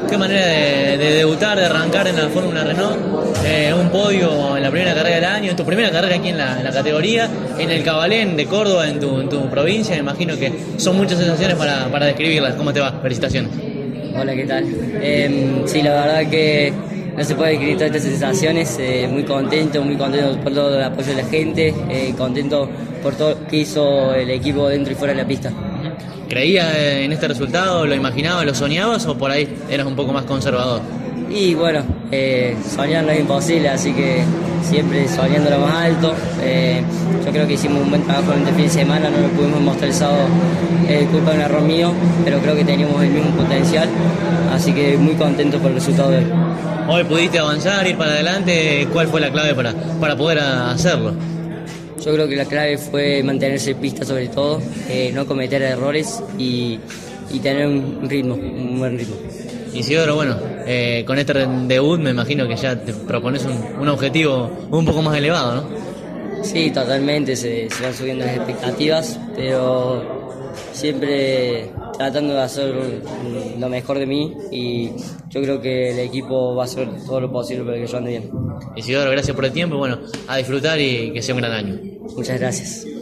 Qué manera de debutar, de arrancar en la Fórmula Renault, un podio en la primera carrera del año, en tu primera carrera aquí en la categoría, en el Cabalén de Córdoba, en tu provincia. Me imagino que son muchas sensaciones para describirlas. ¿Cómo te va? Felicitaciones. Hola, ¿qué tal? Sí, la verdad que no se puede describir todas estas sensaciones. Muy contento por todo el apoyo de la gente, contento por todo lo que hizo el equipo dentro y fuera de la pista. ¿Creías en este resultado? ¿Lo imaginabas, lo soñabas o por ahí eras un poco más conservador? Y bueno, soñar no es imposible, así que siempre soñando lo más alto. Yo creo que hicimos un buen trabajo en este fin de semana, no lo pudimos mostrar el sábado, culpa de un error mío, pero creo que teníamos el mismo potencial, así que muy contento por el resultado de hoy. Hoy pudiste avanzar, ir para adelante. ¿Cuál fue la clave para poder hacerlo? Yo creo que la clave fue mantenerse en pista sobre todo, no cometer errores y tener un buen ritmo. Isidoro, bueno, con este debut me imagino que ya te propones un objetivo un poco más elevado, ¿no? Sí, totalmente, se van subiendo las expectativas, pero siempre tratando de hacer lo mejor de mí, y yo creo que el equipo va a hacer todo lo posible para que yo ande bien. Isidoro, gracias por el tiempo y bueno, a disfrutar y que sea un gran año. Muchas gracias.